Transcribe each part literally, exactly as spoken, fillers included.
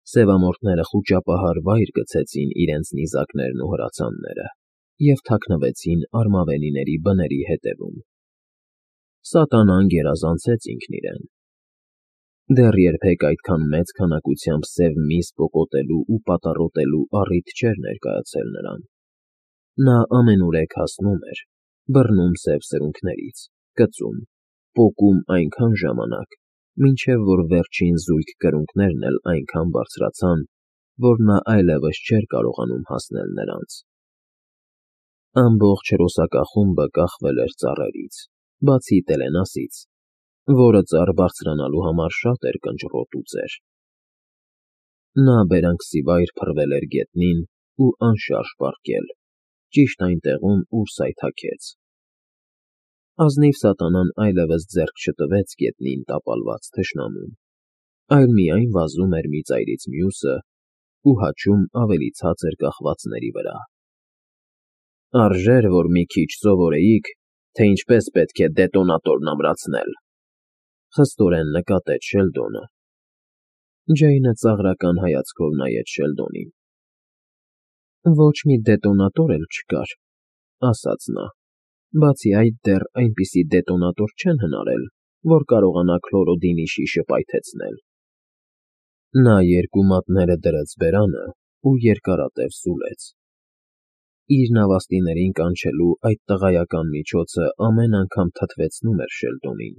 Սևամորթները խուճապահար վայր գցեցին իրենց նիզակներն ու հրացանները և թաքնվեցին արմավենիների բների ետևում։ Սատանան գերազանցեց ինքն իրեն։ Դեռ երբեք այդքան մեծ քանակությամբ սև միս պոկոտելու ու պատառոտելու առիթ չէր ներկայացել նրան։ Նա ամենուրեք հասնում էր, բռնում սև սրունքներից, կծում, պոկում այնքան ժամանակ, մինչև որ վերջին զույգ կրունկներն էլ այնքան բարձրացան, որ նա այլևս չէր կարողանում հասնել նրանց։ Ամբողջ հրոսակախումբը կախվել էր ծառերից, բացի Տելենասից, որը ծառ բարձրանալու համար շատ էր կնճռոտ ու ծեր։ Նա բերանքսիվայր փռվել էր գետնին ու անշարժ պառկել, ճիշտ այն տեղում, ուր սայթաքեց։ Ազնիվ սատանան այլևս ձեռք չտվեց գետնին տապալված թշնամուն, այլ միայն վազում էր մի ծայրից մյուսը ու հաչում ավելի ցածր կախվածների վրա։ Արժեր, որ մի քիչ սովորեիք, թե ինչպես պետք է դետոնատորն ամրացնել,֊ խստորեն նկատեց Շելդոնը։ Ջեյնը ծաղրական հայացքով նայեց Շելդոնին։ Ոչ մի դետոնատոր էլ չկար,֊ ասաց նա, բացի այդ դեռ այնպիսի դետոնատոր չեն հնարել, որ կարողանա քլորոդինի շիշը պայթեցնել։ Նա երկու մատները դրեց բերանը ու երկարատև սուլեց։ Իր նավաստիներին կանչելու այդ տղայական միջոցը ամեն անգամ թթվեցնում էր Շելդոնին։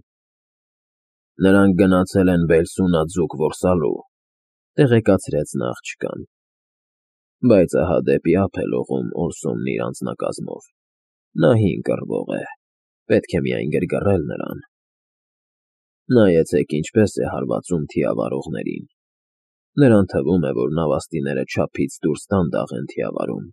Նրանք գնացել են Բելսունաձուկ որսալու,֊ տեղեկացրեց նա աղջկան։ Բայց ահա դեպի ափ է լողում Օրսոնն իր անձնակազմով։ Նա հին կռվող է, պետք է միայն գրգռել նրան։ Նայեցեք ինչպես է հարվածում թիավարողներին։ Նրան թվում է, որ նավաստիները չափից դուրս տան դաղ են թիավարում։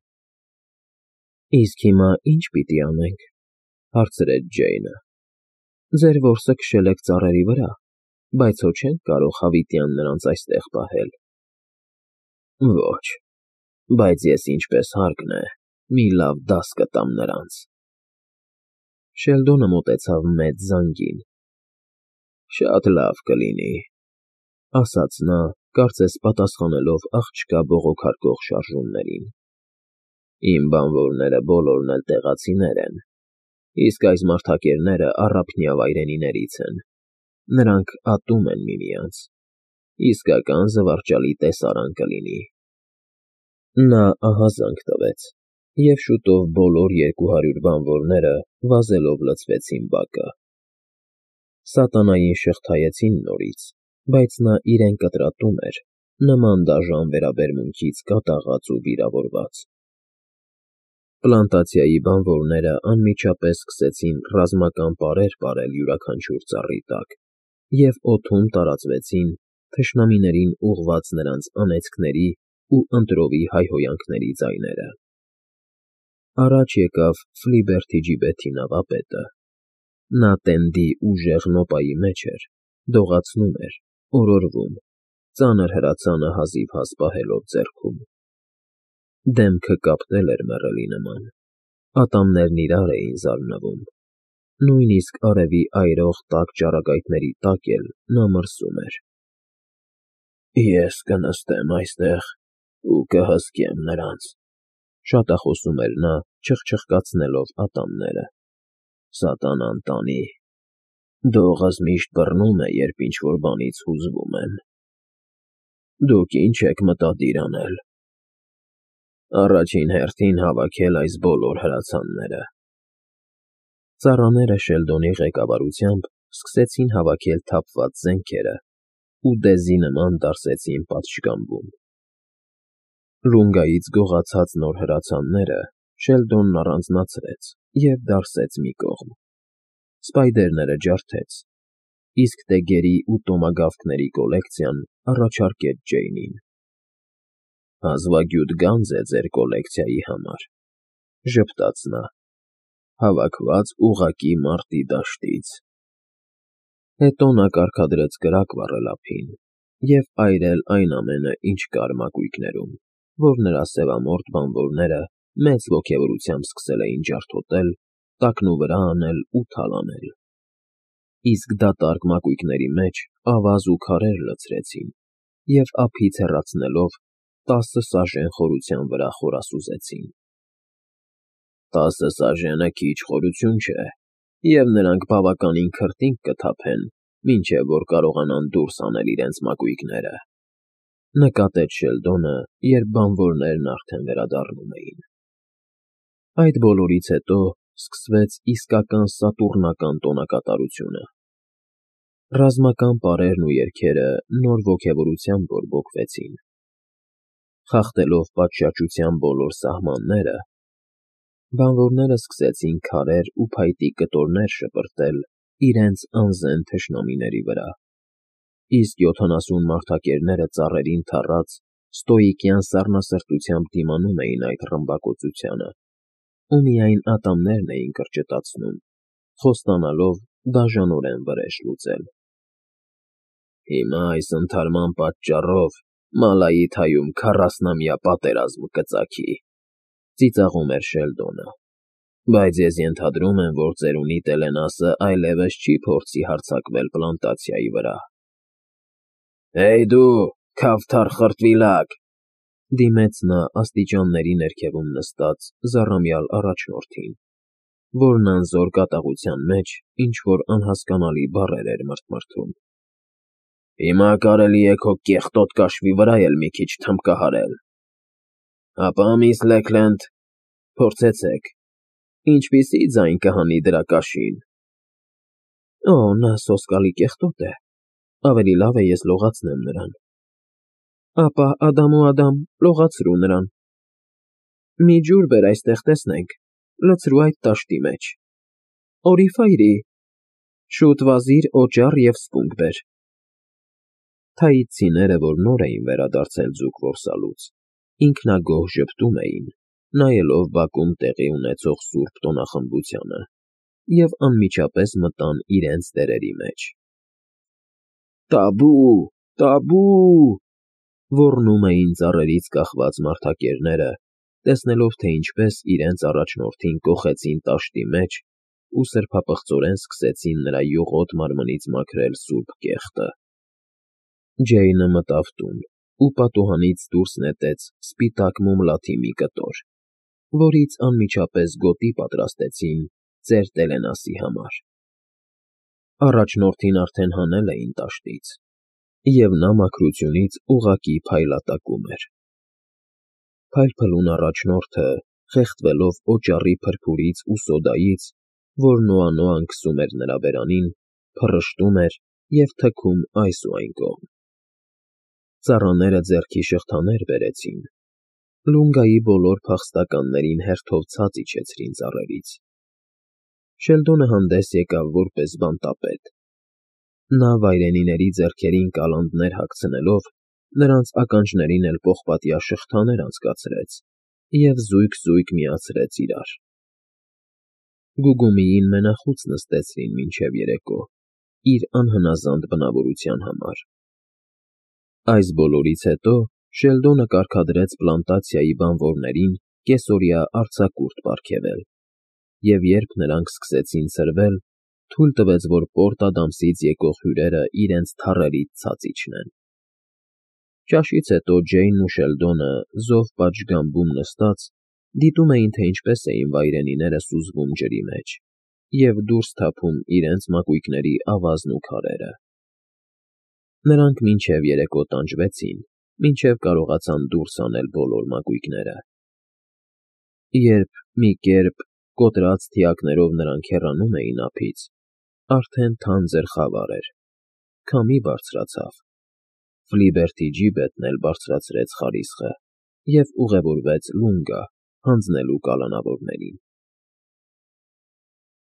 Իսկ հիմա ի՞նչ պիտի անենք,֊ հարցրեց Ջեյնը։ Ձեր որսը քշել եք ծառերի վրա, բայց հո չենք կարող հավիտյան նրանց այստեղ պահել։ Ոչ, բայց ես ինչպես հարկն է, մի լավ դաս կտամ նրանց։ Շելդոնը մոտեցավ մեծ զանգին։ Շատ լավ կլինի,֊ ասաց նա, կարծես պատասխանելով աղջկա բողոքարկող շարժումներին։ Իմ բանվորները բոլորն էլ տեղացիներ են, իսկ այս մարդակերները առափնյա վայրենիներից են։ Նրանք ատում են միմյանց։ Իսկական զվարճալի տեսարան կլինի։ Նա ահազանգ տվեց, և շուտով բոլոր երկու հարյուր բանվորները վազելով լցվեցին բակը։ Սատանային շղթայեցին նորից, բայց նա իրեն կտրատում էր, նման դաժան վերաբերմունքից կատաղած ու վիրավորված։ Պլանտացիայի բանվորները անմիջապես սկսեցին ռազմական պարեր պարել յուրաքանչյուր ծառի տակ և օդում տարածվեցին թշնամիներին ուղղված նրանց անեծքների ու ընտրովի հայհոյանքների ձայները։ Առաջ եկավ Ֆլիբերթի ջիբեթի նավապետը։ Նա տենդի ուժեղ նոպայի մեջ էր, դողացնում էր, օրորվում, ծանր հրացանը հազիվհազ պահելով ձեռքում։ Դեմքը կապտել էր մեռելի նման, ատամներն իրար էին զարնվում, նույնիսկ արևի այրող տաք ճառագայթների տակ էլ նա մրսում էր։ Ես կնստեմ այստեղ ու կհսկեմ նրանց,֊ շատախոսում էր նա, չխչխկացնելով ատամները։ Սատանան տանի։ Դողս միշտ բռնում է, երբ ինչ-որ բանից հուզվում եմ։ Դուք ի՞նչ եք մտադիր անել։ Առաջին հերթին հավաքել այս բոլոր հրացանները։ Ծառաները Շելդոնի ղեկավարությամբ սկսեցին հավաքել թափված զենքերը ու դեզի նման դարսեցին պատշգամբում։ Լունգայից գողացած նոր հրացանները Շելդոնն առանձնացրեց և դարսեց մի կողմ։ Սպայդերները ջարդեց, իսկ տեգերի ու տոմագավքների կոլեկցիան առաջարկեց Ջեյնին։ Հազվագյուտ գանձ է ձեր կոլեկցիայի համար,֊ ժպտաց նա, հավաքված ուղղակի մարտի դաշտից։ Հետո նա կարգադրեց կրակ վառել ափին և այրել այն ամենը, ինչ կար մակույկներում, որ նրա սևամորթ բանվորները մեծ ոգևորությամբ սկսել էին ջարդոտել, տակնուվրա անել ու թալանել։ Իսկ դատարկ մակույկների մեջ ավազ ու քարեր լցրեցին և ափից հեռացնելով տասը սաժեն խորության վրա խորասուզեցին։ Տասը սաժենը քիչ խորություն չէ, և նրանք բավականին քրտինք կթափեն, մինչև որ կարողանան դուրս հանել իրենց մակույկները, նկատեց Շելդոնը, երբ բանվորներն արդեն վերադառնում էին։ Այդ բոլորից հետո սկսվեց իսկական սատուրնական տոնակատարությունը։ Ռազմական պարերն ու երգերը նոր ոգևորությամբ բորբոքվեցին։ Խախտելով պատշաճության բոլոր սահմանները, բանվորները սկսեցին քարեր ու փայտի կտորներ շպրտել իրենց անզեն թշնամիների վրա, իսկ յոթանասուն մարդակերները ծառերին թառած ստոիկյան սառնասրտությամբ դիմանում էին այդ ռմբակոծությանը, ու միայն ատամներն էին կրճտացնում, խոստանալով դաժանորեն վրեժ լուծել։ Հիմա այս ընդհարման պատճառով Մալայիթայում քառասնամյա պատերազմ կծագի, ծիծաղում էր Շելդոնը, բայց ես ենթադրում եմ, որ ծերունի Տելենասը այլևս չի փորձի հարձակվել պլանտացիայի վրա։ Հեյ դու, քավթար խրտվիլակ,- դիմեց նա աստիճանների ներքևում նստած զառամյալ առաջնորդին, որն անզոր կատաղության մեջ ինչ-որ անհասկանալի բառեր էր մրթմրթում։ Հիմա կարելի է քո կեղտոտ կաշվի վրա էլ մի քիչ թմբկահարել։ Հապա, միս Լեքլենդ, փորձեցեք, ինչպիսի՞ ձայն կհանի դրա կաշին։ Օ, նա սոսկալի կեղտոտ է, ավելի լավ է ես լողացնեմ նրան։ Ապա, Ադամուադամ, լողացրու նրան։ Մի ջուր բեր այստեղ տեսնենք, լցրու այդ տաշտի մեջ։ Օրիֆայրի, շուտ վազիր օճառ և սպունգ բեր։ Թաիցցիները, որ նոր էին վերադարձել ձուկ որսալուց, ինքնագոհ ժպտում էին, նայելով բակում տեղի ունեցող սուրբ տոնախմբությանը, և անմիջապես մտան իրենց տերերի մեջ։ Տաբու, տաբու, ոռնում էին ծառերից կախված մարդակերները, տեսնելով, թե ինչպես իրենց առաջնորդին կոխեցին տաշտի մեջ ու սրբապղծորեն սկսեցին նրա յուղոտ մարմնից մաքրել սուրբ կեղտը։ Ջեյնը մտավ տուն ու պատուհանից դուրս նետեց սպիտակ մոմլաթի մի կտոր, որից անմիջապես գոտի պատրաստեցին ծեր Տելենասի համար։ Առաջնորդին արդեն հանել էին տաշտից, և նա մաքրությունից ուղղակի փայլատակում էր։ Փայլփլուն առաջնորդը, խեղդվելով օճառի փրփուրից ու սոդայից, որ նոա-նոան քսում էր նրա բերանին, փռշտում էր և թքում այս ու այն կողմ։ Ծառաները ձեռքի շղթաներ բերեցին, լունգայի բոլոր փախստականներին հերթով ցած իջեցրին ծառերից։ Շելդոնը հանդես եկավ որպես բանտապետ։ Նա վայրենիների ձեռքերին կալանդներ հագցնելով, նրանց ականջներին էլ պողպատյա շղթաներ անցկացրեց և զույգ֊զույգ միացրեց իրար։ Գուգումիին մենախուց նստեցրին մինչև երեկո, իր անհնազանդ բնավորության համար։ Այս բոլորից հետո Շելդոնը կարգադրեց պլանտացիայի բանվորներին կեսօրյա արձակուրդ պարգևել, և երբ նրանք սկսեցին ցրվել, թույլ տվեց, որ Պորտ Ադամսից եկող հյուրերը իրենց թառերից ցած իջնեն։ Ճաշից հետո Ջեյնն ու Շելդոնը, զով պատշգամբում նստած, դիտում էին, թե ինչպես էին վայրենիները սուզվում ջրի մեջ և դուրս թափում իրենց մակույկների ավազն ու քարերը։ Նրանք մինչև երեկո տանջվեցին, մինչև կարողացան դուրս հանել բոլոր մակույկները։ Երբ մի կերպ կոտրած թիակներով նրանք հեռանում էին ափից, արդեն թանձր խավար էր, քամի բարձրացավ, Ֆլիբերթի ջիբետն էլ բարձրացրեց խարիսխը և ուղևորվեց Լունգա՝ հանձնելու կալանավորներին։